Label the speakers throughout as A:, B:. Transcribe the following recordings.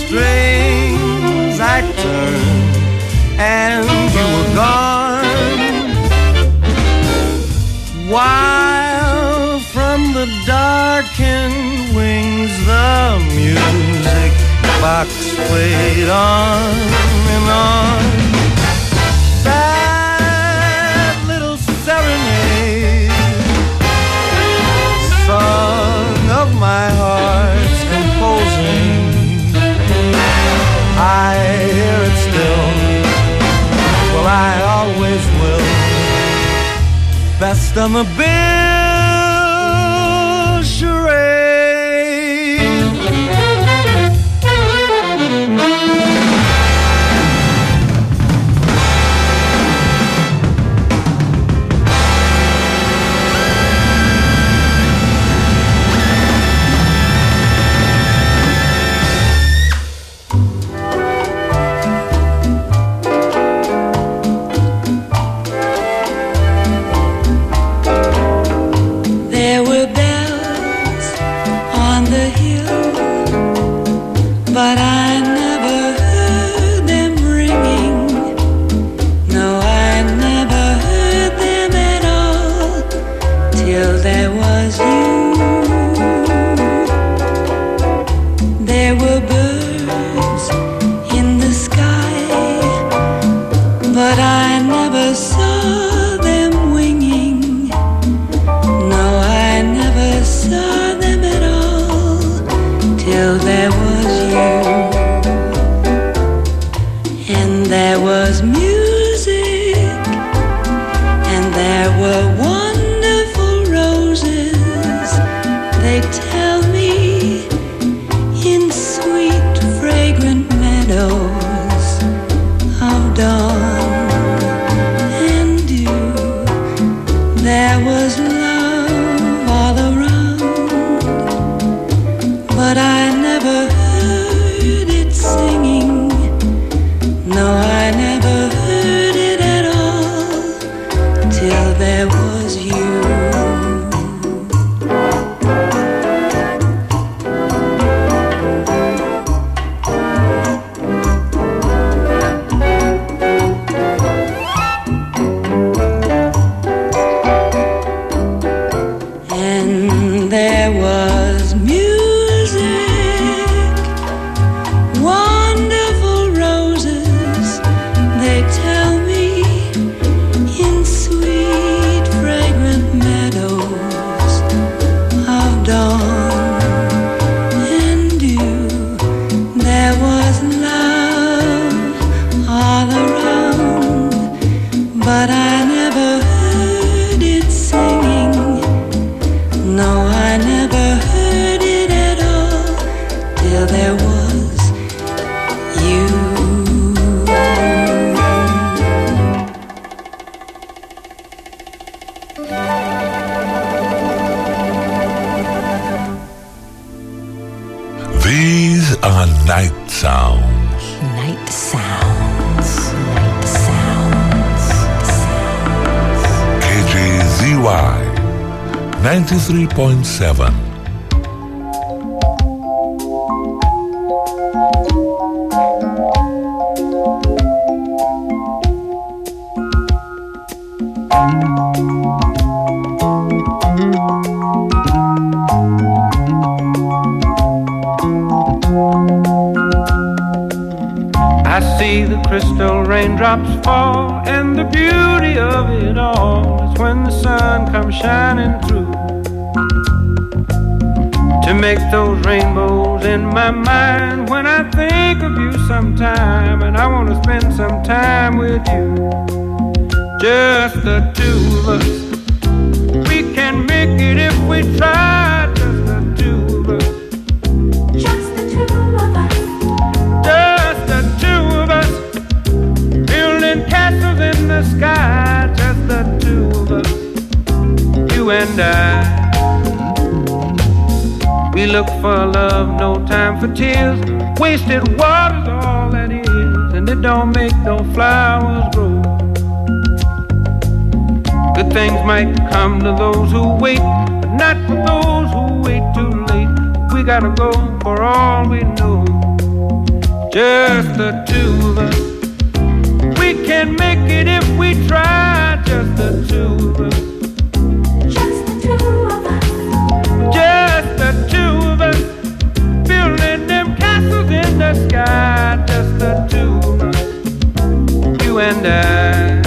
A: strings I turned and you were gone, while from the darkened wings the music box played on and on. That little serenade, song of my heart's composing, I hear it still, well I always will. Best on the bill charade.
B: But I never heard them ringing. No, I never heard them at all till there was you. There were birds in the sky, but I never saw them winging. No, I never saw them at all till there was and there was music, and there were wonderful roses. They tell me in sweet, fragrant meadows of dawn and dew. There was love all around, but I never heard it singing. No, I never heard it at all till there was you. And there was music, wonderful roses, they tell me in sweet, fragrant meadows of dawn and dew. There was love all around, but I never heard it singing. No, I never heard it at all till there was you.
C: These are night sounds.
D: Night sounds. Night sounds.
C: KJZY 93.7.
E: I see the crystal raindrops fall, and the beauty of it all is when the sun comes shining through to make those rainbows in my mind. When I think of you sometime, and I want to spend some time with you, just the two of us. We can make it if we try, just the two of us.
B: Just the two of us.
E: Just the two of us, building castles in the sky. Just the two of us, you and I. We look for love, no time for tears. Wasted water's all that is, and it don't make no flowers grow. Good things might come to those who wait, but not for those who wait too late. We gotta go for all we know. just the two of us. We can make it if we try, just the two of us.
B: Just the two of us.
E: Just the two of us. Building them castles in the sky, just the two of us. You and I.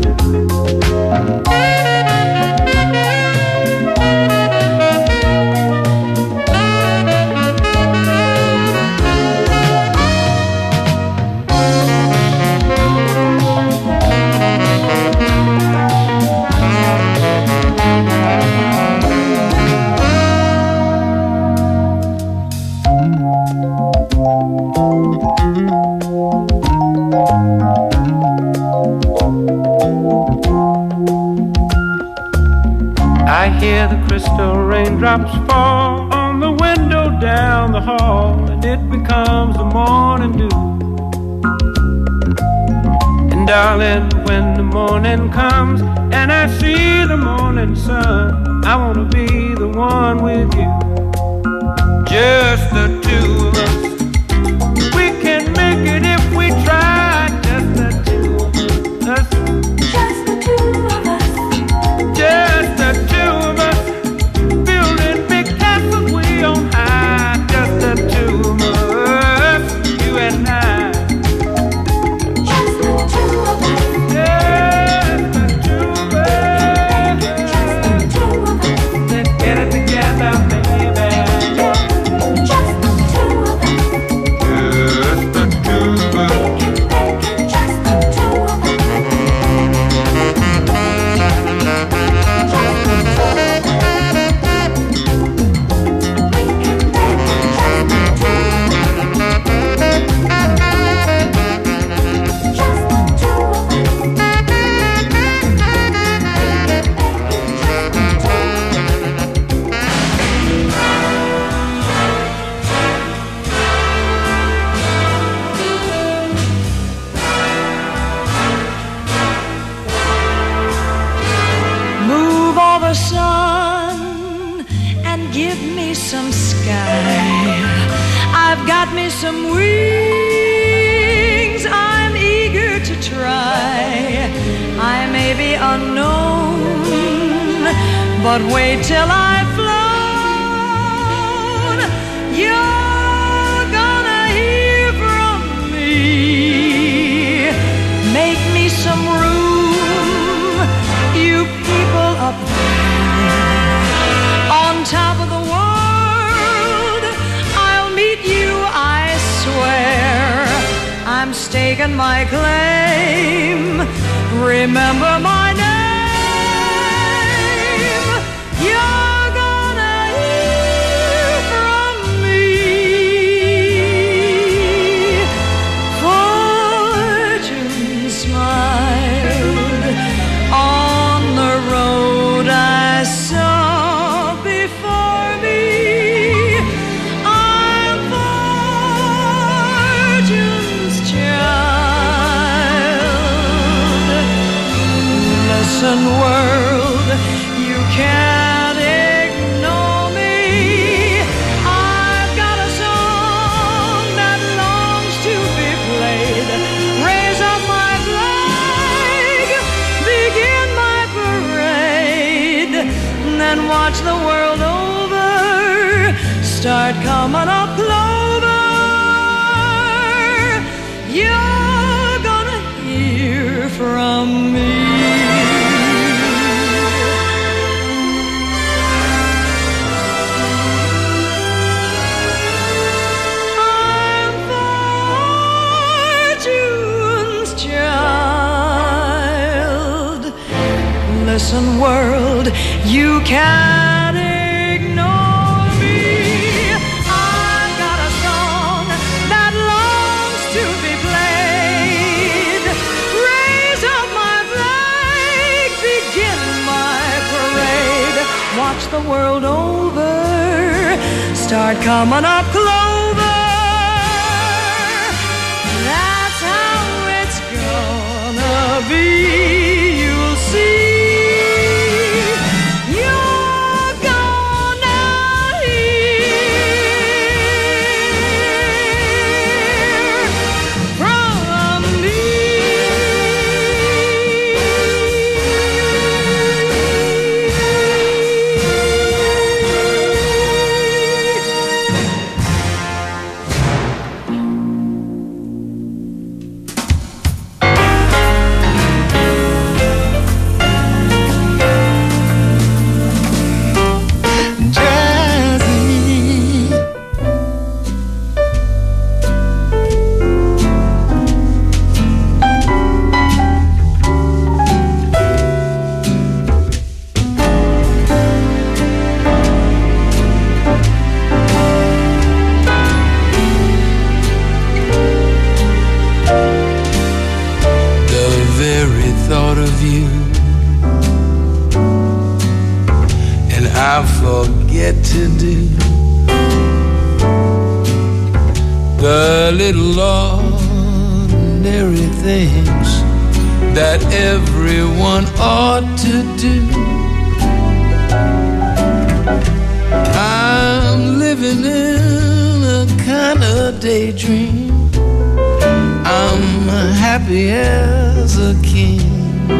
E: I hear the crystal raindrops fall on the window down the hall, and it becomes the morning dew. And darling, when the morning comes and I see the morning sun, I wanna be the one with you, just the two of us. We can make it if we try, just the two of us.
B: Just the two of us.
E: Just the two of us, building big castles way on high. Just the two of us, you and I.
B: Just the two of us.
E: Just the two of us.
B: Just the two of us.
E: Let's get it together, baby.
B: Just the two of us.
E: Just the two of us.
B: Just the two of us.
D: Move all the sun and give me some sky. I've got me some wings, I'm eager to try. I may be unknown, but wait till I've flown. You're gonna hear from me. Make me some room, you people up there on top of the world. I'll meet you, I swear. I'm staking my claim. Remember my name. You're gonna hear from me. Fortune smiled on the road I saw before me. I'm fortune's child. Listen, world, you can't ignore me. I've got a song that longs to be played. Raise up my flag, begin my parade, then watch the world over start coming up clover. You're gonna hear from me. I'm fortune's child. Listen, world, you can't ignore me. I've got a song that longs to be played. Raise up my flag, begin my parade. Watch the world over start coming up clover. That's how it's gonna be. You'll see. You're gonna hear
F: little ordinary things that everyone ought to do. I'm living in a kind of daydream. I'm happy as a king.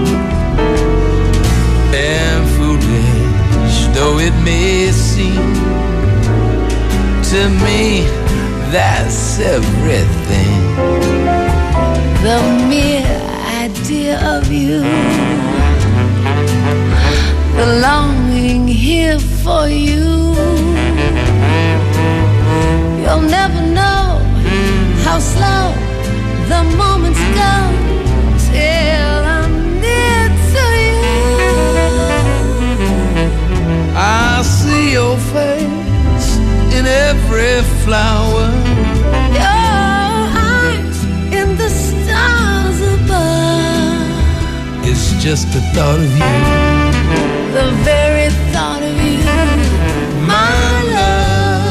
F: And foolish though it may seem, to me that's everything.
G: The mere idea of you, the longing here for you. You'll never know how slow the moments go till I'm near to you.
F: I see your face in every flower,
G: your eyes in the stars above.
F: It's just the thought of you,
G: the very thought of you, my love.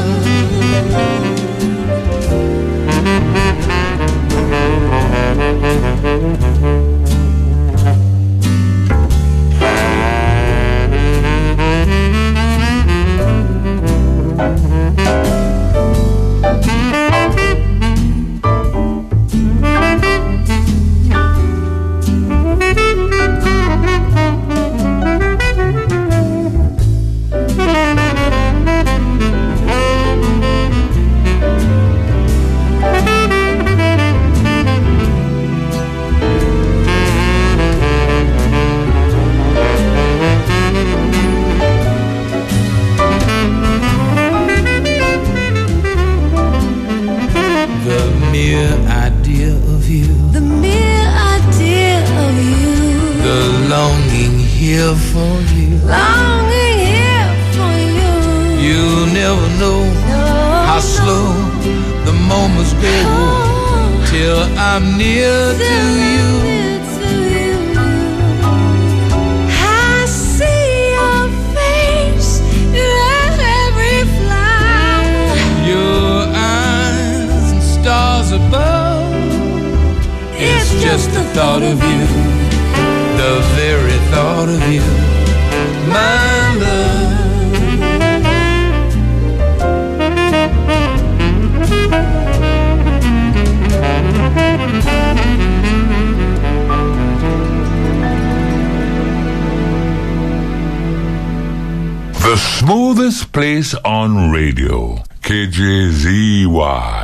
C: Smoothest place on radio, KJZY.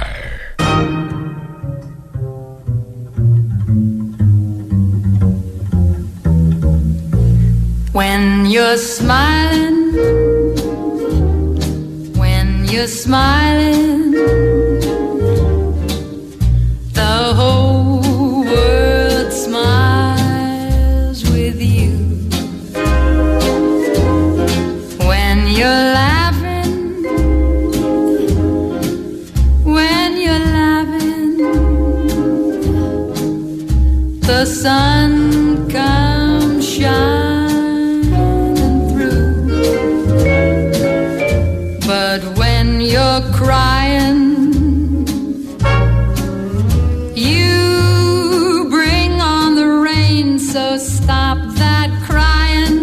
D: When you're smiling, when you're smiling, the whole world smiles with you. When you're laughing, when you're laughing, the sun comes shining through. But when you're crying, you bring on the rain, so stop that crying.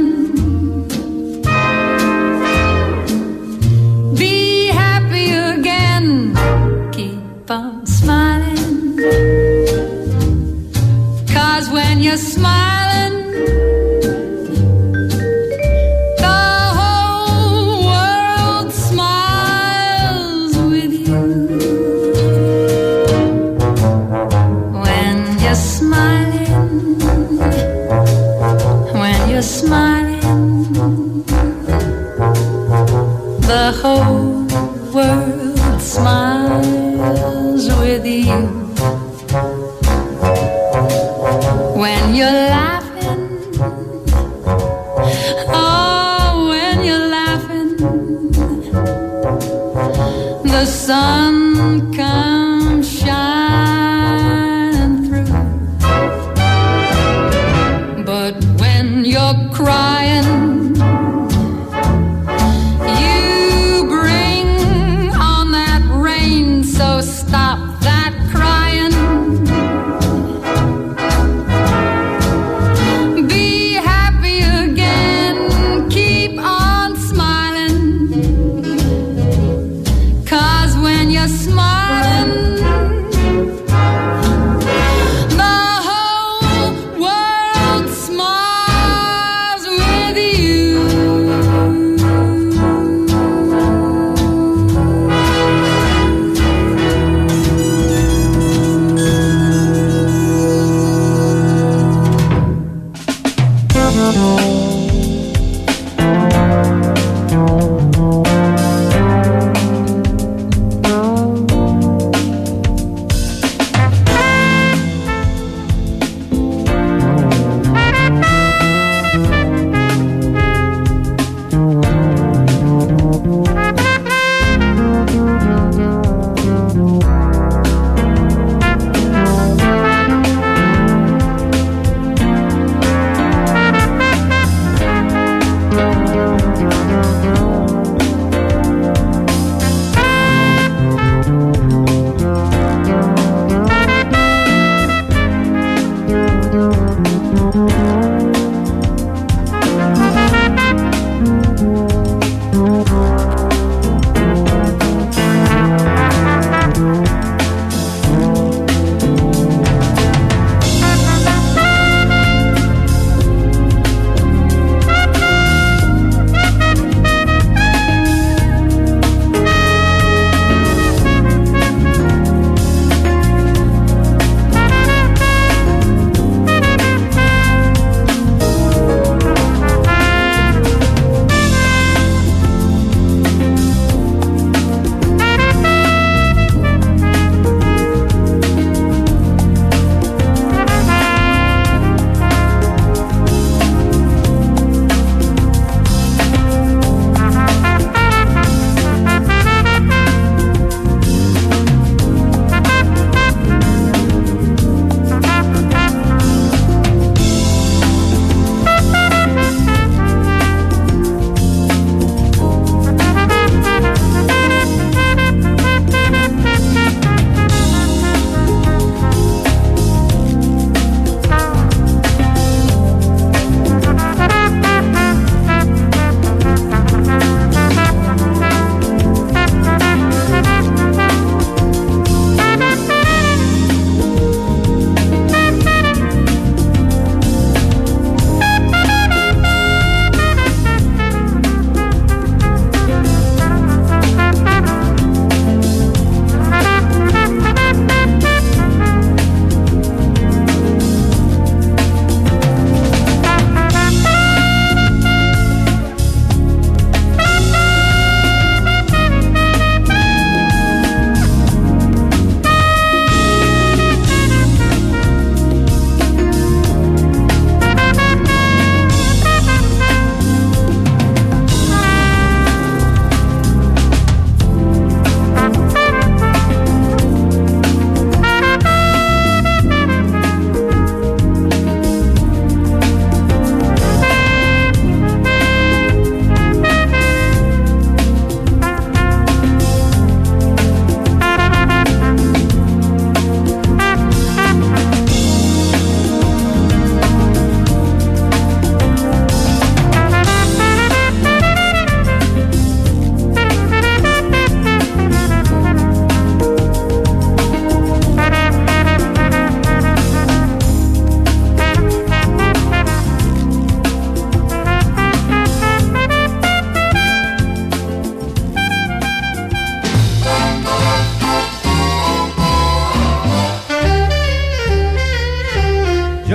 D: Be happy again, keep on smiling, 'cause when you're smiling, the whole world smiles with you. When you're smiling, when you're smiling, the whole world smiles with you. When you're laughing, oh, when you're laughing, the sun comes shining through. But when you're crying, you bring on that rain, so stop that crying.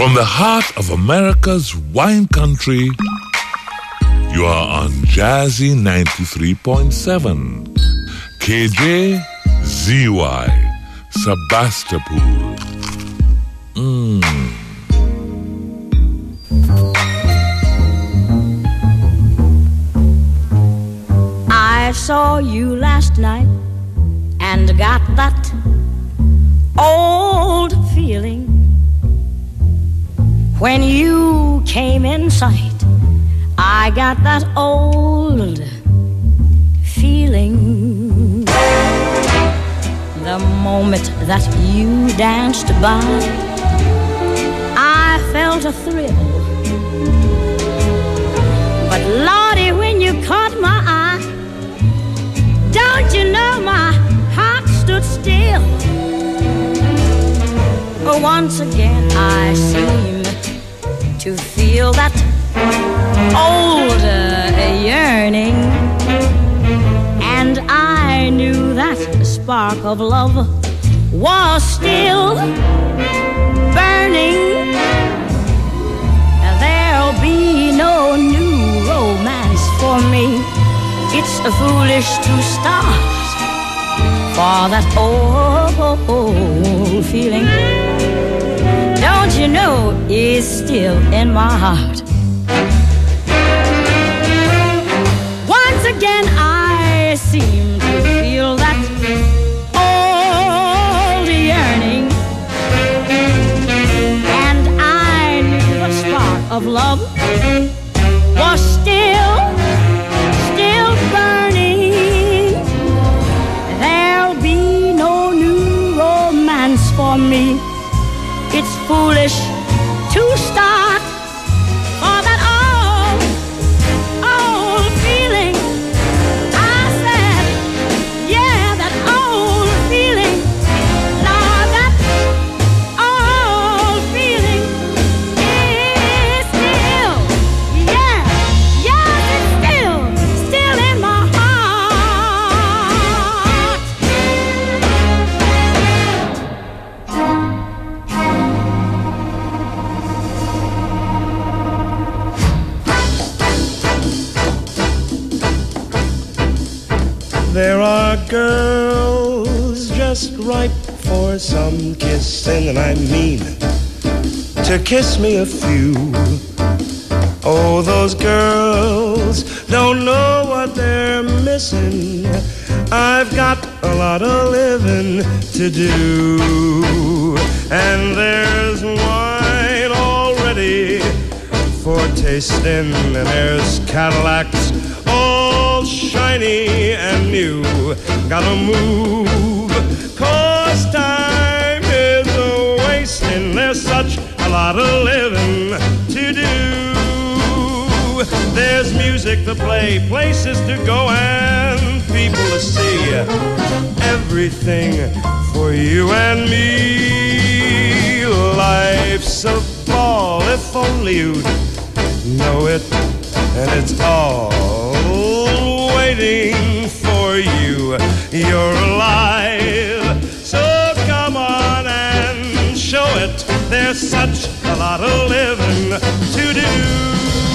C: From the heart of America's wine country, you are on Jazzy 93.7. KJZY, Sebastopol.
H: I saw you last night and got that old feeling. When you came in sight, I got that old feeling. The moment that you danced by, I felt a thrill. But Lordy, when you caught my eye, don't you know my heart stood still. Once again I seemed to feel that old yearning, and I knew that the spark of love was still burning. There'll be no new romance for me. It's foolish to start for that old feeling. Don't you know it's still in my heart? Once again I seem to feel that old yearning, and I knew the spark of love was still burning. There'll be no new romance for me. It's foolish to start for that old feeling. I said, yeah, that old feeling. Lord, that old feeling is still, yeah, yes, it's still in my heart.
I: There are girls just ripe for some kissing, and I mean to kiss me a few. Oh, those girls don't know what they're missing. I've got a lot of living to do, and there's wine already for tasting, and there's Cadillacs all shiny and new. Gotta move, 'cause time is a-wasting. There's such a lot of living to do. There's music to play, places to go, and people to see. Everything for you and me. Life's a ball, if only you'd know it. And it's all waiting for you. You're alive, so come on and show it. There's such a lot of living to do.